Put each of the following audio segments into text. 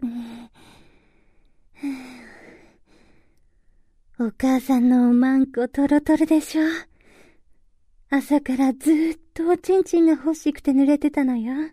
お母さんのおまんこトロトロでしょ。朝からずーっとおちんちんが欲しくて濡れてたのよ。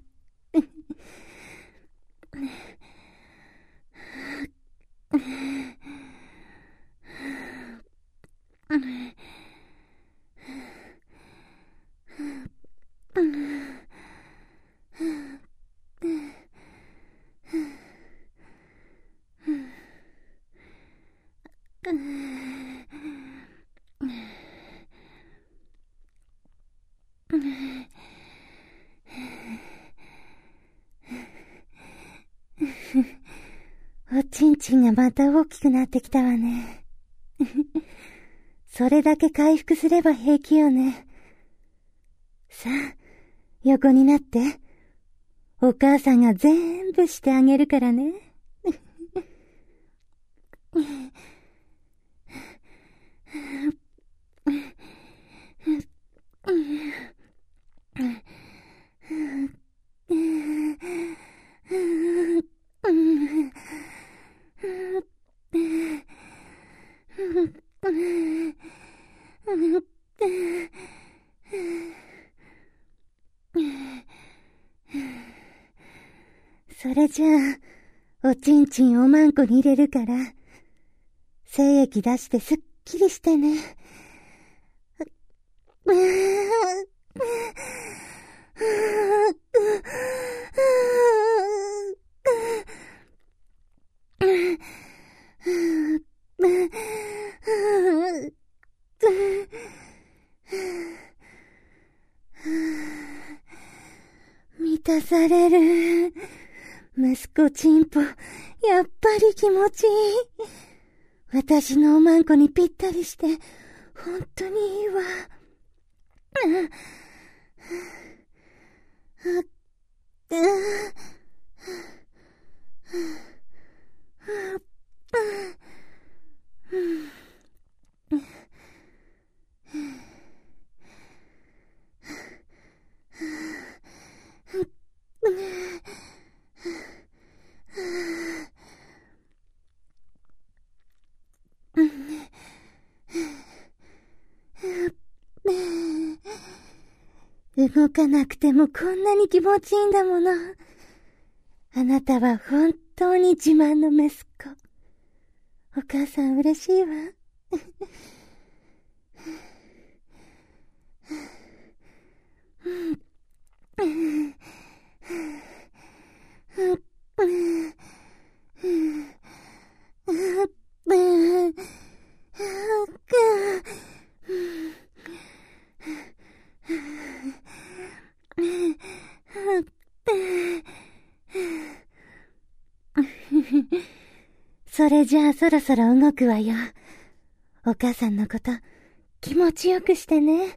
おちんちんがまた大きくなってきたわね。それだけ回復すれば平気よね。さあ、横になって。お母さんが全部してあげるからね。それじゃあ、おちんちんおまんこに入れるから、精液出してすっきりしてね。満たされる。息子ちんぽ、やっぱり気持ちいい。私のおまんこにぴったりして、本当にいいわ。動かなくてもこんなに気持ちいいんだもの。あなたは本当に自慢の息子。お母さん嬉しいわ。それじゃあそろそろ動くわよ。お母さんのこと気持ちよくしてね。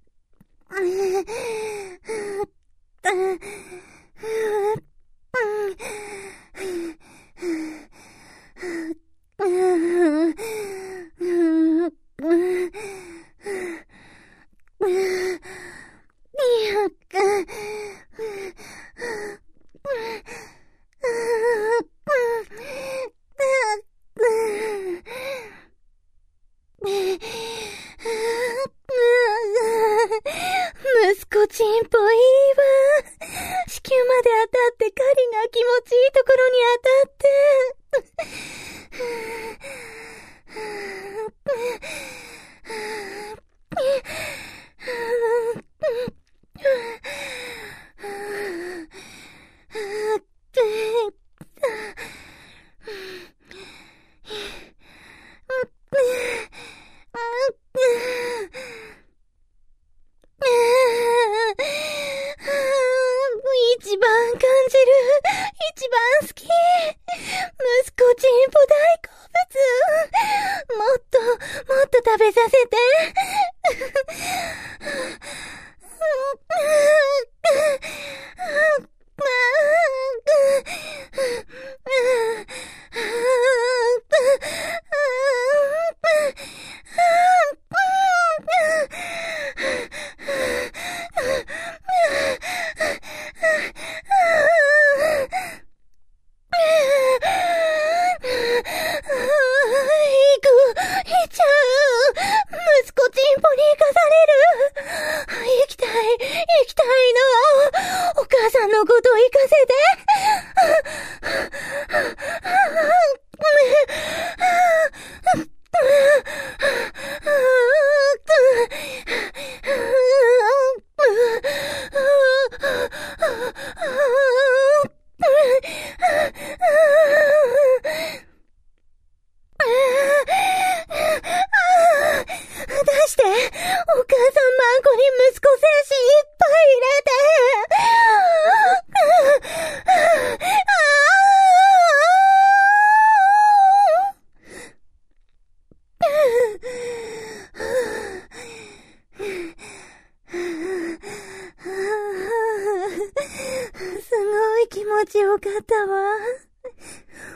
息子ちんぽいいわ。子宮まで当たって狩りが気持ちいいところに当たって。一番感じる。一番好き。息子ちんぽ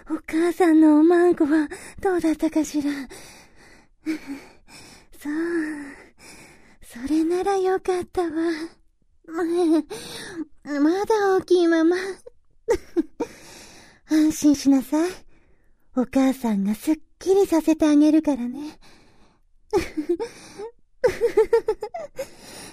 お母さんのおまんこはどうだったかしら。そう。それならよかったわ。まだ大きいまま。安心しなさい。お母さんがすっきりさせてあげるからね。